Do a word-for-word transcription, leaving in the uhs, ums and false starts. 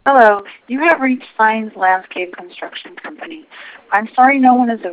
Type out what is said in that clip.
Hello, you have reached Signs Landscape Construction Company. I'm sorry no one is